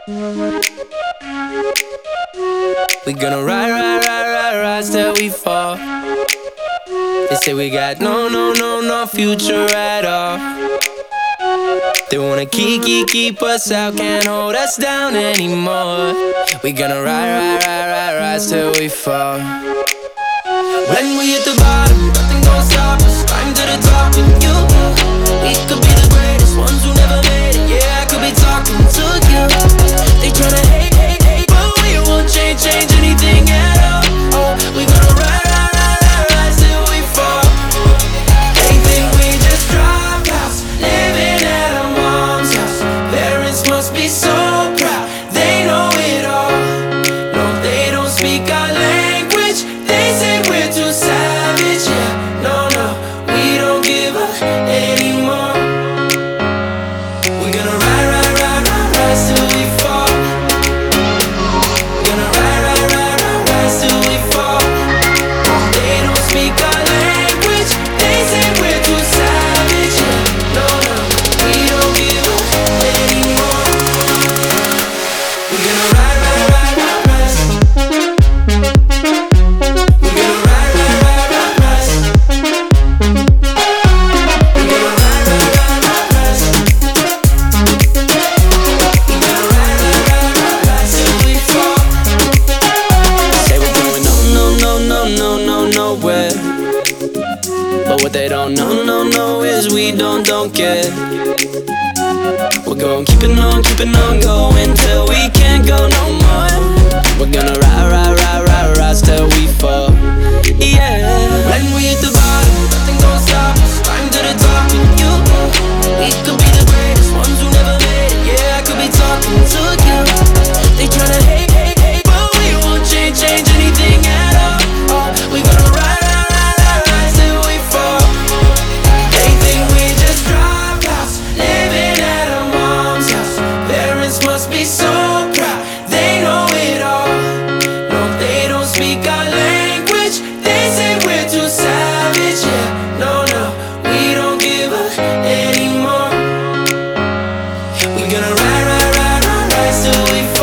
We gonna ride, ride, ride, ride, rise till we fall. They say we got no future at all. They wanna keep us out, can't hold us down anymore. We gonna ride, ride, ride, ride, rise till we fall. When we hit the bottom, nothing gon' stop us. Climb to the top with you. We could be the greatest ones who never made it. Yeah, I could be talking to you. They tryna hate, but we won't change anything at all. Oh, we gonna ride, ride, ride, ride, rise till we fall. They think we just dropped out, living at our mom's house. Parents must be so proud, they know it all. No, they don't speak our language. They say we're too savage. Yeah, no, we don't give up anymore. We're gonna ride, ride, ride, ride, rise till we fall. We're gonna ride, ride, ride, ride, rise till we fall. They don't speak our language. They say we're too savage. Yeah, no, we don't give up anymore. We're gonna ride, ride, ride, ride, rise. We're gonna ride, ride, ride, ride, rise. We're gonna ride, ride, ride, ride, rise. We're gonna ride, ride, ride, ride, rise till we fall. Say we're going nowhere. But what they don't know is we don't care. We're gonna keep it on going till we can't go no more. We're gonna ride, ride, ride, ride, rise till we fall. Yeah. When we hit the bottom, nothing gon' stop us. Climb to the top with you. We could be the greatest ones who never made it. Yeah, I could be talking to you. They tryna hate, but we won't change anything at all. Oh, we gonna ride, ride, ride, ride, rise till we fall. They think we just dropped out, living at our mom's house. Parents must be so proud, they know it all. No, they don't speak our language. They say we're too savage. Yeah, no, we don't give up anymore. We gonna ride, ride, ride, ride, rise till we fall.